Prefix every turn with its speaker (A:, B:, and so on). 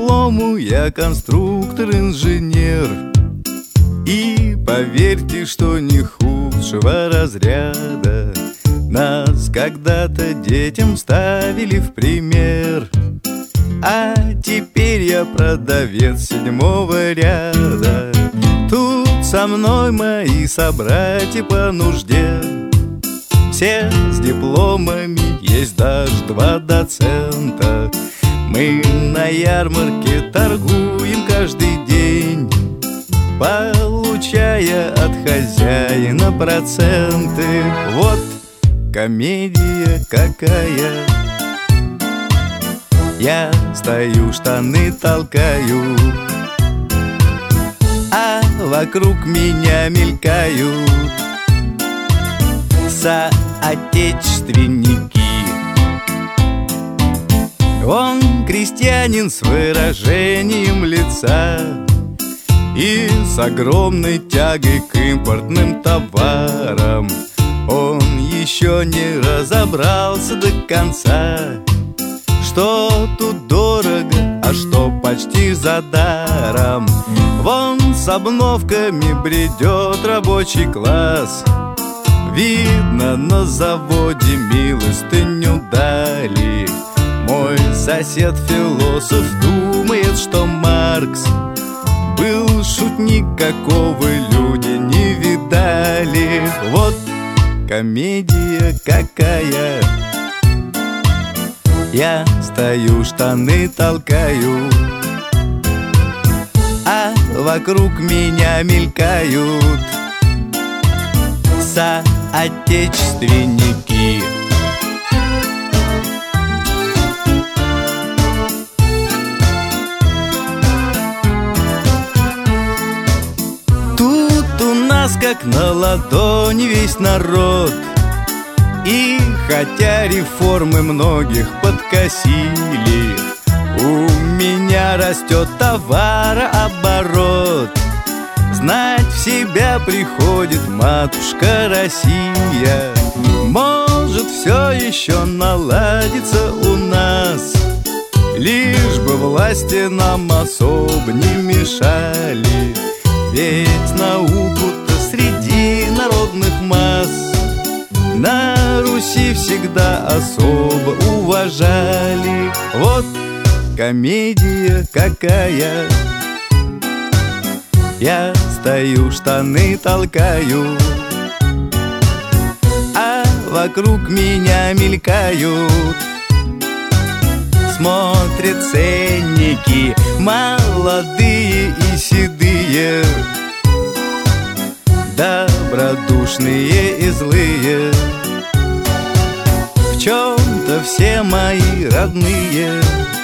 A: диплому я конструктор-инженер. И поверьте, что не худшего разряда нас когда-то детям ставили в пример. А теперь я продавец 7-го ряда. Тут со мной мои собратья по нужде. Все с дипломами, есть даже 2 доцента. Мы на ярмарке торгуем каждый день, получая от хозяина проценты. Вот комедия какая. Я стою, штаны толкаю, а вокруг меня мелькают соотечественники. Он крестьянин с выражением лица и с огромной тягой к импортным товарам. Он еще не разобрался до конца, что тут дорого, а что почти за даром. Вон с обновками бредет рабочий класс. Видно, на заводе милостыню дали. Мой сосед-философ думает, что Маркс был шутник, какого люди не видали. Вот комедия какая. Я стою, штаны толкаю, а вокруг меня мелькают соотечественники. Тут у нас как на ладони весь народ. И хотя реформы многих подкосили, у меня растет товарооборот. Знать в себя приходит матушка Россия. Может, все еще наладится у нас, лишь бы власти нам особо не мешали. Ведь науку-то среди народных масс на Руси всегда особо уважали. Вот комедия какая. Я стою, штаны толкаю, а вокруг меня мелькают. Смотрят ценники, молодые и седые, добродушные и злые. В чем-то все мои родные.